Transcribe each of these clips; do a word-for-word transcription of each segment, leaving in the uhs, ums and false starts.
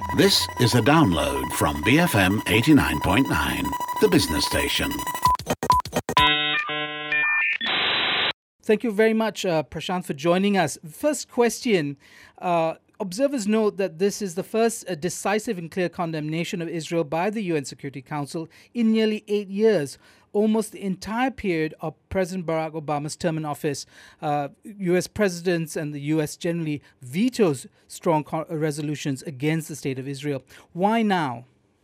This is a download from B F M eighty-nine point nine, the business station. Thank you very much, uh, Prashant, for joining us. First question. Uh, observers note that this is the first uh, decisive and clear condemnation of Israel by the U N Security Council in nearly eight years, almost the entire period of President Barack Obama's term in office. Uh, U S presidents and the U S generally vetoes strong co- resolutions against the state of Israel. Why now?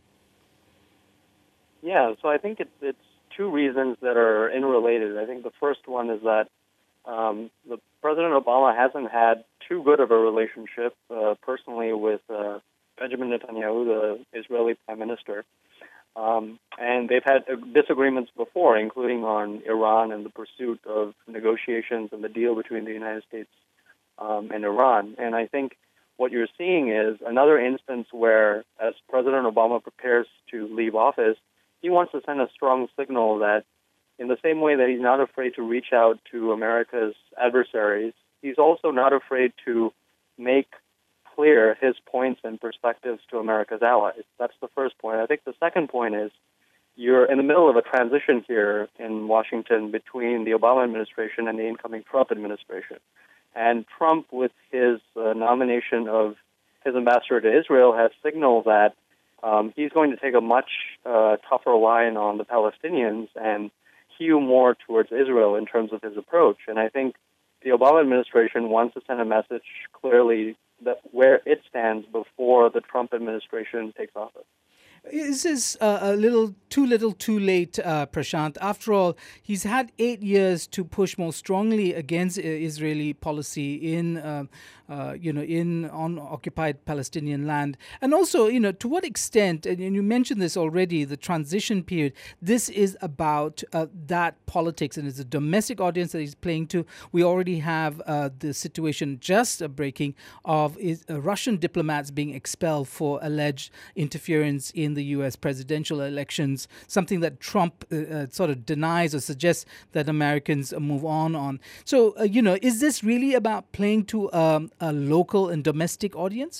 Yeah, so I think it's, it's two reasons that are interrelated. I think the first one is that um, the President Obama hasn't had too good of a relationship uh, personally with uh, Benjamin Netanyahu, the Israeli prime minister. Um, and they've had uh, disagreements before, including on Iran and the pursuit of negotiations and the deal between the United States um, and Iran. And I think what you're seeing is another instance where, as President Obama prepares to leave office, he wants to send a strong signal that in the same way that he's not afraid to reach out to America's adversaries, he's also not afraid to make clear his points and perspectives to America's allies. That's the first point. I think the second point is you're in the middle of a transition here in Washington between the Obama administration and the incoming Trump administration. And Trump, with his uh, nomination of his ambassador to Israel, has signaled that um, he's going to take a much uh, tougher line on the Palestinians and hew more towards Israel in terms of his approach. And I think the Obama administration wants to send a message clearly that where it stands before the Trump administration takes office. This is uh, a little too little too late, uh, Prashant. After all, he's had eight years to push more strongly against uh, Israeli policy in, uh, uh, you know, in on occupied Palestinian land. And also, you know, to what extent, and you mentioned this already, the transition period, this is about uh, that politics, and it's a domestic audience that he's playing to. We already have uh, the situation just uh, breaking of is, uh, Russian diplomats being expelled for alleged interference in the U S presidential elections, something that Trump uh, uh, sort of denies or suggests that Americans uh, move on on. So, uh, you know, is this really about playing to um, a local and domestic audience?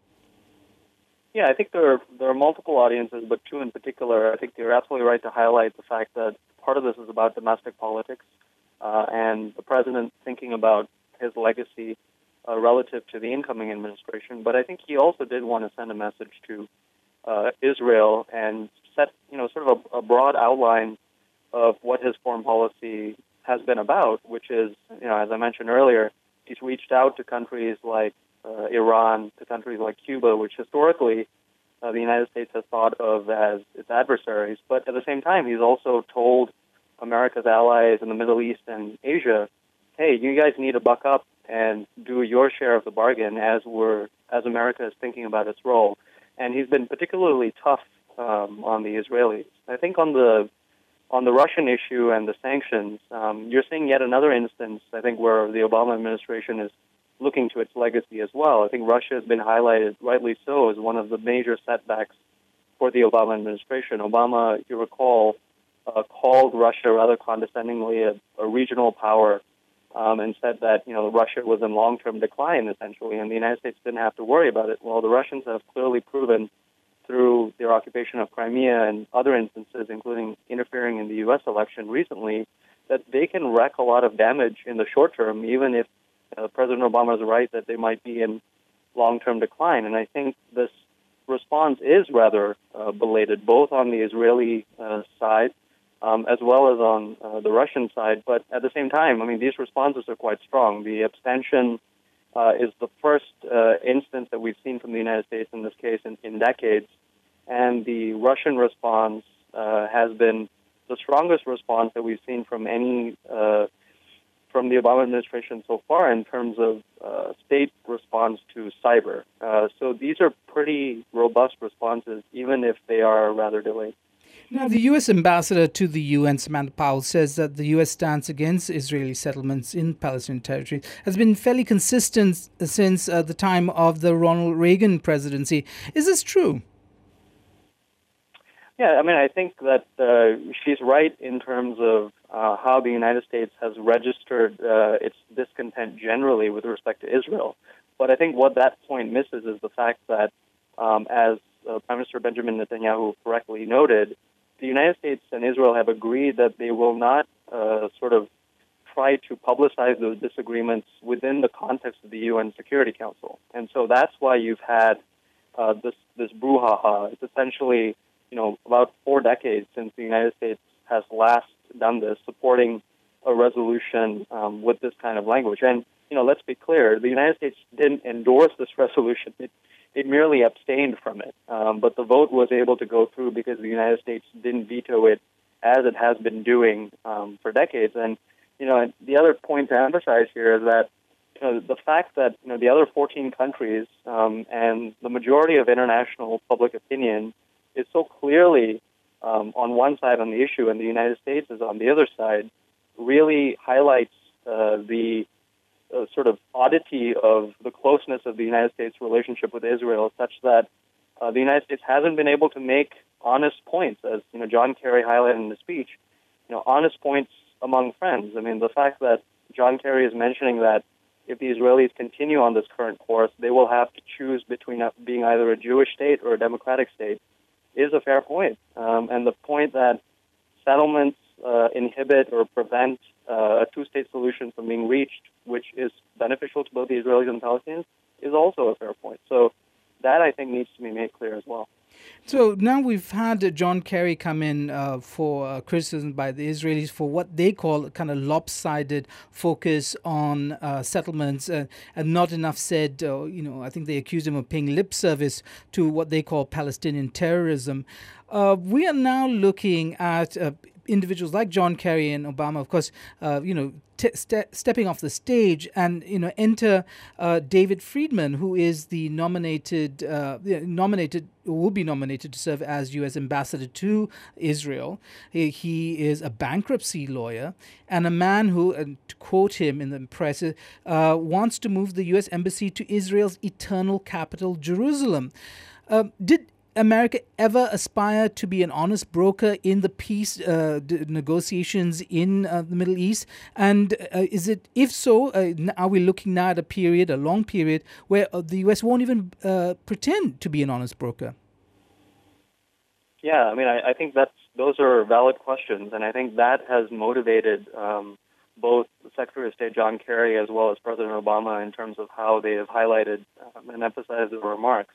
Yeah, I think there are, there are multiple audiences, but two in particular. I think you're absolutely right to highlight the fact that part of this is about domestic politics uh, and the president thinking about his legacy uh, relative to the incoming administration. But I think he also did want to send a message to Uh, Israel and set, you know, sort of a, a broad outline of what his foreign policy has been about, which is, you know, as I mentioned earlier, he's reached out to countries like uh, Iran, to countries like Cuba, which historically uh, the United States has thought of as its adversaries. But at the same time, he's also told America's allies in the Middle East and Asia, hey, you guys need to buck up and do your share of the bargain as we're, as America is thinking about its role. And he's been particularly tough um, on the Israelis. I think on the on the Russian issue and the sanctions, um, you're seeing yet another instance, I think, where the Obama administration is looking to its legacy as well. I think Russia has been highlighted, rightly so, as one of the major setbacks for the Obama administration. Obama, if you recall, uh, called Russia rather condescendingly a, a regional power Um, and said that, you know, Russia was in long-term decline, essentially, and the United States didn't have to worry about it. Well, the Russians have clearly proven through their occupation of Crimea and other instances, including interfering in the U S election recently, that they can wreak a lot of damage in the short term, even if uh, President Obama is right that they might be in long-term decline. And I think this response is rather uh, belated, both on the Israeli uh, side Um, as well as on uh, the Russian side. But at the same time, I mean, these responses are quite strong. The abstention uh, is the first uh, instance that we've seen from the United States in this case in, in decades. And the Russian response uh, has been the strongest response that we've seen from any, uh, from the Obama administration so far in terms of uh, state response to cyber. Uh, so these are pretty robust responses, even if they are rather delayed. Now, the U S ambassador to the U N, Samantha Powell, says that the U S stance against Israeli settlements in Palestinian territory has been fairly consistent since uh, the time of the Ronald Reagan presidency. Is this true? Yeah, I mean, I think that uh, she's right in terms of uh, how the United States has registered uh, its discontent generally with respect to Israel. But I think what that point misses is the fact that um, as uh, Prime Minister Benjamin Netanyahu correctly noted, the United States and Israel have agreed that they will not uh, sort of try to publicize those disagreements within the context of the U N Security Council. And so that's why you've had uh, this this brouhaha. It's essentially, you know, about four decades since the United States has last done this, supporting a resolution um, with this kind of language. And, you know, let's be clear, the United States didn't endorse this resolution. It, it merely abstained from it. Um, but the vote was able to go through because the United States didn't veto it as it has been doing um, for decades. And, you know, the other point to emphasize here is that, you know, the fact that, you know, the other fourteen countries um, and the majority of international public opinion is so clearly um, on one side on the issue and the United States is on the other side really highlights uh, the uh, sort of oddity of the closeness of the United States' relationship with Israel, such that uh, the United States hasn't been able to make honest points, as, you know, John Kerry highlighted in the speech, you know, honest points among friends. I mean, the fact that John Kerry is mentioning that if the Israelis continue on this current course, they will have to choose between being either a Jewish state or a democratic state is a fair point. Um, and the point that settlements uh, inhibit or prevent uh, a two-state solution from being reached, which is beneficial to both the Israelis and Palestinians, is also a fair point. So that, I think, needs to be made clear as well. So now we've had uh, John Kerry come in uh, for uh, criticism by the Israelis for what they call a kind of lopsided focus on uh, settlements uh, and not enough said, uh, you know, I think they accused him of paying lip service to what they call Palestinian terrorism. Uh, we are now looking at uh, individuals like John Kerry and Obama, of course, uh, you know, t- ste- stepping off the stage, and you know, enter uh, David Friedman, who is the nominated, uh, nominated, will be nominated to serve as U S ambassador to Israel. He, he is a bankruptcy lawyer and a man who, and to quote him in the press, uh, wants to move the U S embassy to Israel's eternal capital, Jerusalem. Uh, did America ever aspire to be an honest broker in the peace uh, d- negotiations in uh, the Middle East? And uh, is it, if so, uh, are we looking now at a period, a long period, where uh, the U S won't even uh, pretend to be an honest broker? Yeah, I mean, I, I think that's those are valid questions, and I think that has motivated um, both Secretary of State John Kerry as well as President Obama in terms of how they have highlighted um, and emphasized the remarks.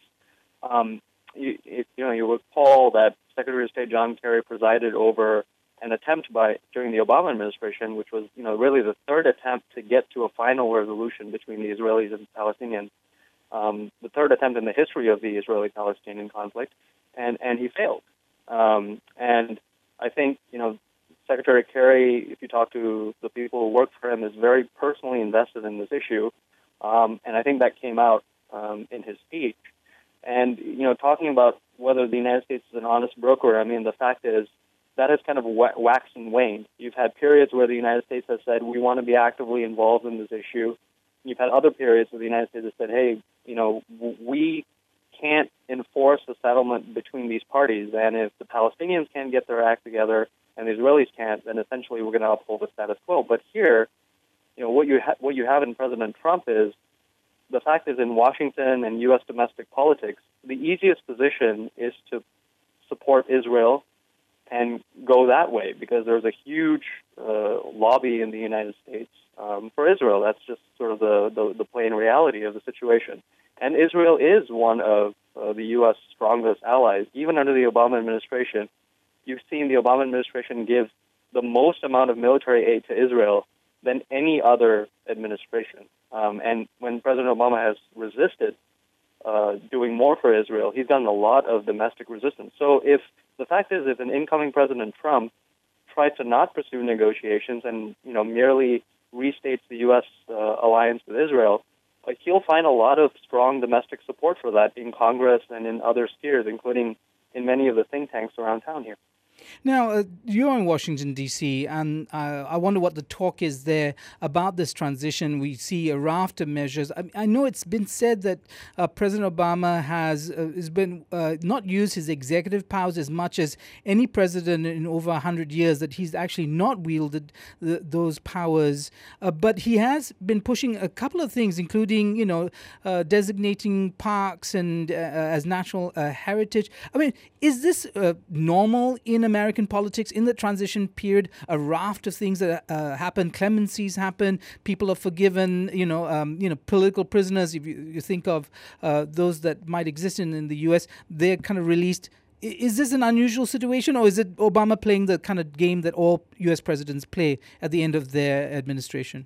Um, You, it, you know, you recall that Secretary of State John Kerry presided over an attempt by during the Obama administration, which was, you know, really the third attempt to get to a final resolution between the Israelis and Palestinians, um, the third attempt in the history of the Israeli-Palestinian conflict, and, and he failed. Um, and I think, you know, Secretary Kerry, if you talk to the people who work for him, is very personally invested in this issue, um, and I think that came out um, in his speech. And, you know, talking about whether the United States is an honest broker, I mean, the fact is that has kind of waxed and waned. You've had periods where the United States has said, we want to be actively involved in this issue. You've had other periods where the United States has said, hey, you know, we can't enforce a settlement between these parties. And if the Palestinians can't get their act together and the Israelis can't, then essentially we're going to uphold the status quo. But here, you know, what you, ha- what you have in President Trump is, the fact is, in Washington and U S domestic politics, the easiest position is to support Israel and go that way because there's a huge uh, lobby in the United States um, for Israel. That's just sort of the, the, the plain reality of the situation. And Israel is one of uh, the U S strongest allies. Even under the Obama administration, you've seen the Obama administration give the most amount of military aid to Israel than any other administration. Um, and when President Obama has resisted uh, doing more for Israel, he's gotten a lot of domestic resistance. So if the fact is, if an incoming President Trump tries to not pursue negotiations and, you know, merely restates the U S uh, alliance with Israel, uh, he'll find a lot of strong domestic support for that in Congress and in other spheres, including in many of the think tanks around town here. Now, uh, you're in Washington, D C, and uh, I wonder what the talk is there about this transition. We see a raft of measures. I, I know it's been said that uh, President Obama has, uh, has been uh, not used his executive powers as much as any president in over one hundred years, that he's actually not wielded the, those powers. Uh, but he has been pushing a couple of things, including, you know, uh, designating parks and uh, as national uh, heritage. I mean, is this uh, normal in American politics in the transition period? A raft of things that uh, happen, clemencies happen, people are forgiven, you know, um, you know, political prisoners, if you, you think of uh, those that might exist in, in the U S, they're kind of released. Is this an unusual situation, or is it Obama playing the kind of game that all U S presidents play at the end of their administration?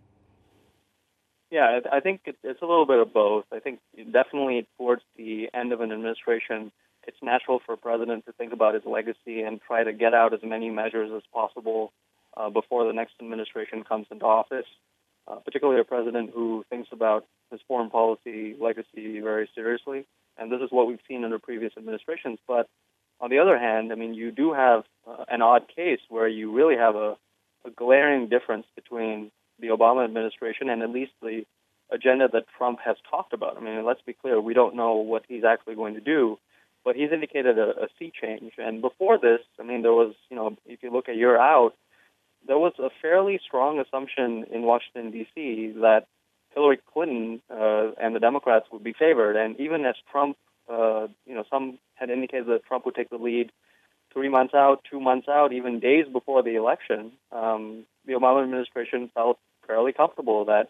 Yeah, I think it's a little bit of both. I think definitely towards the end of an administration, it's natural for a president to think about his legacy and try to get out as many measures as possible uh, before the next administration comes into office, uh, particularly a president who thinks about his foreign policy legacy very seriously. And this is what we've seen under previous administrations. But on the other hand, I mean, you do have uh, an odd case where you really have a, a glaring difference between the Obama administration and at least the agenda that Trump has talked about. I mean, let's be clear, we don't know what he's actually going to do, but he's indicated a, a sea change. And before this, I mean, there was, you know, if you look a year out, there was a fairly strong assumption in Washington, D C that Hillary Clinton uh, and the Democrats would be favored. And even as Trump, uh, you know, some had indicated that Trump would take the lead three months out, two months out, even days before the election, um, the Obama administration felt fairly comfortable that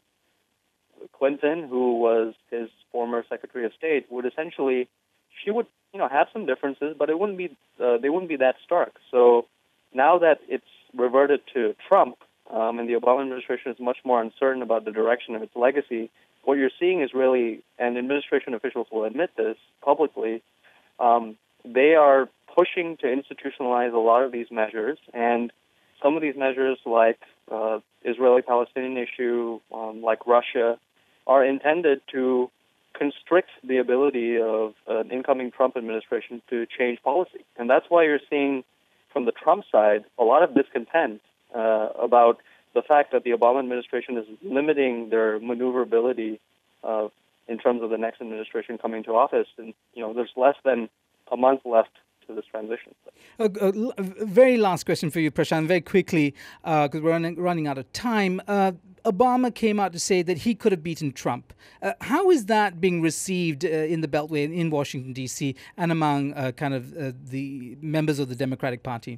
Clinton, who was his former Secretary of State, would essentially, she would, you know, have some differences, but it wouldn't be, uh, they wouldn't be that stark. So now that it's reverted to Trump, um, and the Obama administration is much more uncertain about the direction of its legacy, what you're seeing is really, and administration officials will admit this publicly, um, they are pushing to institutionalize a lot of these measures, and some of these measures, like uh, Israeli-Palestinian issue, um, like Russia, are intended to constrict the ability of an incoming Trump administration to change policy. And that's why you're seeing, from the Trump side, a lot of discontent uh, about the fact that the Obama administration is limiting their maneuverability uh, in terms of the next administration coming to office. And, you know, there's less than a month left to this transition. A, a, a very last question for you, Prashant, very quickly, because uh, we're running, running out of time. Uh, Obama came out to say that he could have beaten Trump. Uh, how is that being received uh, in the Beltway in Washington, D C, and among uh, kind of uh, the members of the Democratic Party?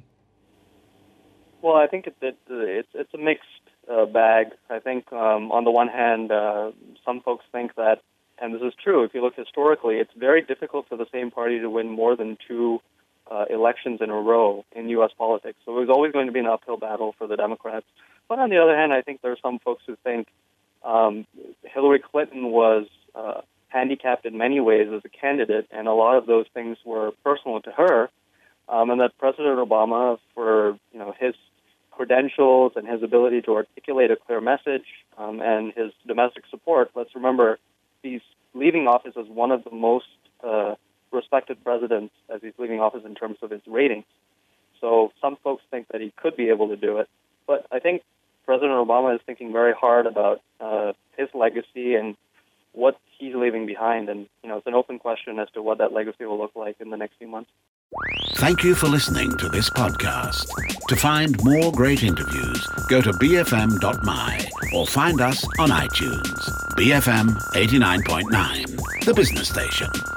Well, I think it, it, it's it's a mixed uh, bag. I think um, on the one hand, uh, some folks think that, and this is true, if you look historically, it's very difficult for the same party to win more than two uh, elections in a row in U S politics. So it was always going to be an uphill battle for the Democrats. But on the other hand, I think there are some folks who think um, Hillary Clinton was uh, handicapped in many ways as a candidate, and a lot of those things were personal to her, um, and that President Obama, for you know his credentials and his ability to articulate a clear message um, and his domestic support, let's remember he's leaving office as one of the most uh, respected presidents as he's leaving office in terms of his ratings. So some folks think that he could be able to do it. But I think President Obama is thinking very hard about uh, his legacy and what he's leaving behind. And, you know, it's an open question as to what that legacy will look like in the next few months. Thank you for listening to this podcast. To find more great interviews, go to b f m dot m y or find us on iTunes. B F M eighty-nine point nine, the business station.